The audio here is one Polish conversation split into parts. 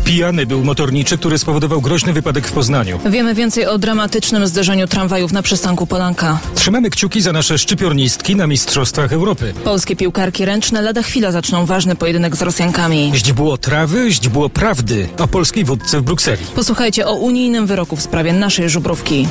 Pijany był motorniczy, który spowodował groźny wypadek w Poznaniu. Wiemy więcej o dramatycznym zderzeniu tramwajów na przystanku Polanka. Trzymamy kciuki za nasze szczypiornistki na Mistrzostwach Europy. Polskie piłkarki ręczne lada chwila zaczną ważny pojedynek z Rosjankami. Źdźbło trawy, źdźbło prawdy o polskiej wódce w Brukseli. Posłuchajcie o unijnym wyroku w sprawie naszej żubrówki.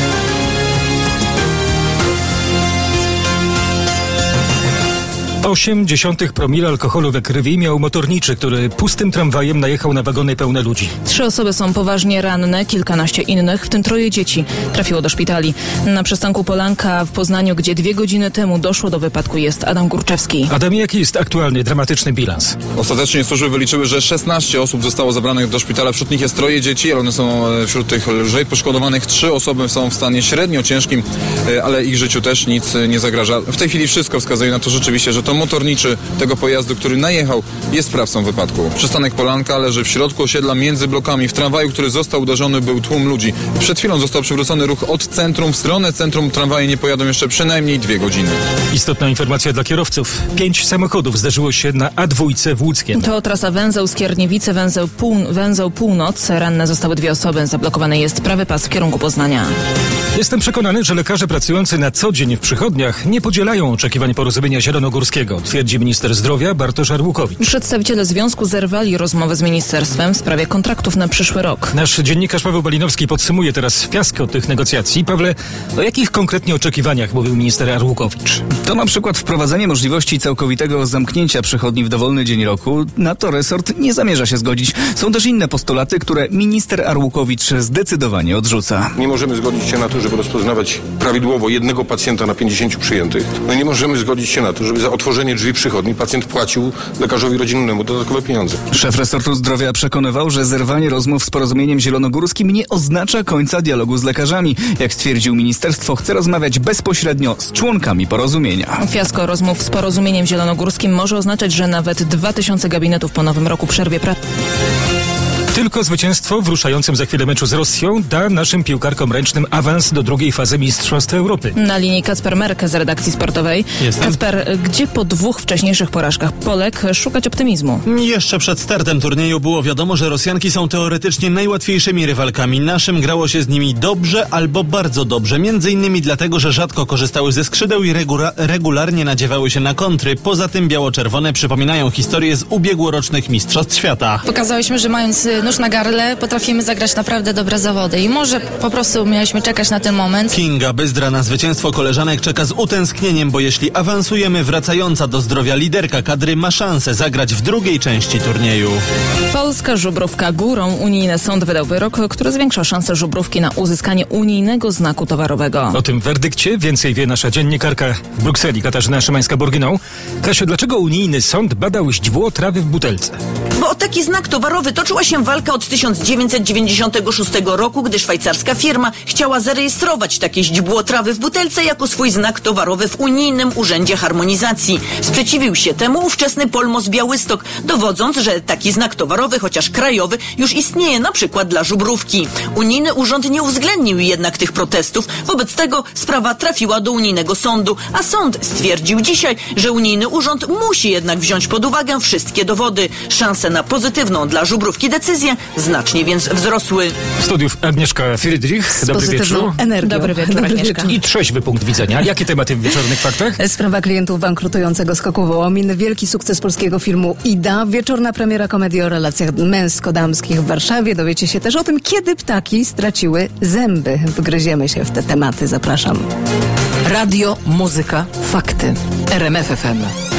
0,8 promila alkoholu we krwi miał motorniczy, który pustym tramwajem najechał na wagony pełne ludzi. 3 osoby są poważnie ranne, kilkanaście innych, w tym 3 dzieci, trafiło do szpitali. Na przystanku Polanka w Poznaniu, gdzie 2 godziny temu doszło do wypadku, jest Adam Górczewski. Adam, jaki jest aktualny, dramatyczny bilans? Ostatecznie służby wyliczyły, że 16 osób zostało zabranych do szpitala. Wśród nich jest 3 dzieci, ale one są wśród tych lżej poszkodowanych. 3 osoby są w stanie średnio ciężkim, ale ich życiu też nic nie zagraża. W tej chwili wszystko wskazuje na to rzeczywiście, że to motorniczy tego pojazdu, który najechał, jest sprawcą wypadku. Przystanek Polanka leży w środku osiedla między blokami. W tramwaju, który został uderzony, był tłum ludzi. Przed chwilą został przywrócony ruch od centrum w stronę centrum. Tramwaje nie pojadą jeszcze przynajmniej 2 godziny. Istotna informacja dla kierowców. 5 samochodów zderzyło się na A2 w Łódzkiem. To trasa węzeł Skierniewice, węzeł Północ. Ranne zostały 2 osoby. Zablokowany jest prawy pas w kierunku Poznania. Jestem przekonany, że lekarze pracujący na co dzień w przychodniach nie podzielają oczekiwań Porozumienia Zielonogórskiego, twierdzi minister zdrowia Bartosz Arłukowicz. Przedstawiciele związku zerwali rozmowę z ministerstwem w sprawie kontraktów na przyszły rok. Nasz dziennikarz Paweł Balinowski podsumuje teraz fiasko tych negocjacji. Pawle, o jakich konkretnie oczekiwaniach mówił minister Arłukowicz? To na przykład wprowadzenie możliwości całkowitego zamknięcia przychodni w dowolny dzień roku. Na to resort nie zamierza się zgodzić. Są też inne postulaty, które minister Arłukowicz zdecydowanie odrzuca. Nie możemy zgodzić się na to, żeby rozpoznawać prawidłowo jednego pacjenta na 50 przyjętych. No nie możemy zgodzić się na to, żeby za otworzenie drzwi przychodni pacjent płacił lekarzowi rodzinnemu dodatkowe pieniądze. Szef resortu zdrowia przekonywał, że zerwanie rozmów z Porozumieniem Zielonogórskim nie oznacza końca dialogu z lekarzami. Jak stwierdził ministerstwo, chce rozmawiać bezpośrednio z członkami porozumienia. Fiasko rozmów z Porozumieniem Zielonogórskim może oznaczać, że nawet 2000 gabinetów po nowym roku przerwie pracę. Tylko zwycięstwo w ruszającym za chwilę meczu z Rosją da naszym piłkarkom ręcznym awans do drugiej fazy Mistrzostw Europy. Na linii Kacper Merk z redakcji sportowej. Jestem. Kacper, gdzie po 2 wcześniejszych porażkach Polek szukać optymizmu? Jeszcze przed startem turnieju było wiadomo, że Rosjanki są teoretycznie najłatwiejszymi rywalkami. Naszym grało się z nimi dobrze albo bardzo dobrze. Między innymi dlatego, że rzadko korzystały ze skrzydeł i regularnie nadziewały się na kontry. Poza tym biało-czerwone przypominają historię z ubiegłorocznych Mistrzostw Świata. Pokazałyśmy, że mając nóż na gardle potrafimy zagrać naprawdę dobre zawody i może po prostu mieliśmy czekać na ten moment. Kinga Byzdra na zwycięstwo koleżanek czeka z utęsknieniem, bo jeśli awansujemy, wracająca do zdrowia liderka kadry ma szansę zagrać w drugiej części turnieju. Polska żubrówka górą. Unijny sąd wydał wyrok, który zwiększa szanse żubrówki na uzyskanie unijnego znaku towarowego. O tym werdykcie więcej wie nasza dziennikarka w Brukseli, Katarzyna Szymańska-Borgyną. Kasiu, dlaczego unijny sąd badał źdźbło trawy w butelce? Bo o taki znak towarowy toczyła się walka od 1996 roku, gdy szwajcarska firma chciała zarejestrować takie źdźbło trawy w butelce jako swój znak towarowy w Unijnym Urzędzie Harmonizacji. Sprzeciwił się temu ówczesny Polmos Białystok, dowodząc, że taki znak towarowy, chociaż krajowy, już istnieje na przykład dla żubrówki. Unijny urząd nie uwzględnił jednak tych protestów, wobec tego sprawa trafiła do unijnego sądu, a sąd stwierdził dzisiaj, że unijny urząd musi jednak wziąć pod uwagę wszystkie dowody. Szanse na pozytywną dla żubrówki decyzję znacznie więc wzrosły. Studiów Agnieszka Friedrich. Dobry wieczór. Dobry wieczór, Agnieszka. I trzeźwy punkt widzenia. Jakie tematy w wieczornych faktach? Sprawa klientów bankrutującego skoku Wołomin, wielki sukces polskiego filmu Ida, wieczorna premiera komedii o relacjach męsko-damskich w Warszawie. Dowiecie się też o tym, kiedy ptaki straciły zęby. Wgryziemy się w te tematy. Zapraszam. Radio, muzyka, fakty. RMF FM.